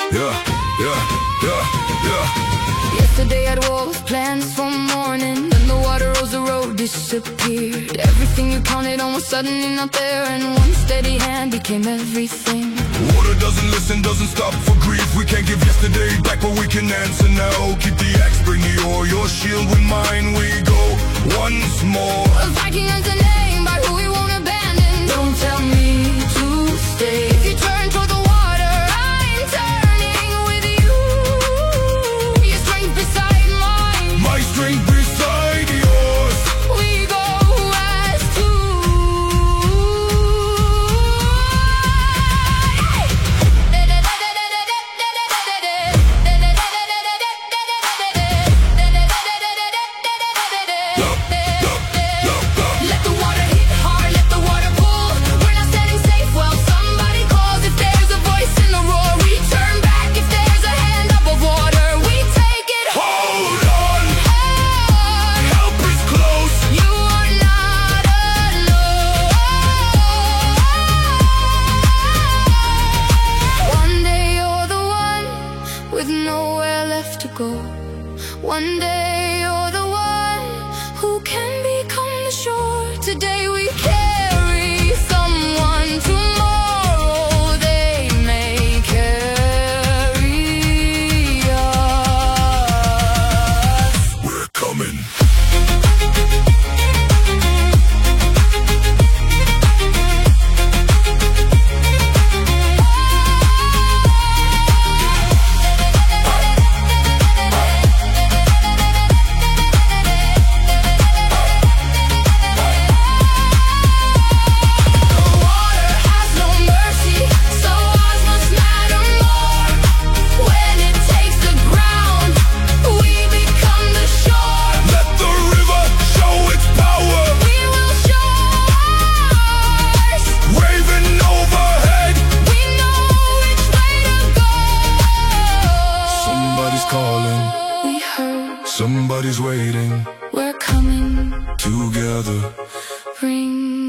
yeah, yeah, yeah, yeah. Yesterday I'd walk with plans for morning, then the water rose, the road disappeared. Everything you counted on was suddenly not there, and one steady hand became everything. Water doesn't listen, doesn't stop for grief. We can't give yesterday back, but we can answer now. Keep the axe, bring the ore, your shield with mine. We go once more. A Viking has a name by who we won't abandon. Don't tell me to stay. If you turn toward the water, I'm turning with you. Your strength beside mine, My strength beside yours. we go as two. Let the water hit hard, let the water pull. We're not standing safe, well somebody calls. If there's a voice in the roar, we turn back. If there's a hand above water, we take it. Hold on, Hard. help is close. You are not alone. One day you're the one with nowhere left to go. One day you're the one who can become the shore. Today we carry someone, tomorrow they may carry us. We're coming. Let the river show its power. Waving overhead. Somebody's calling, somebody's waiting. We're coming, Together bring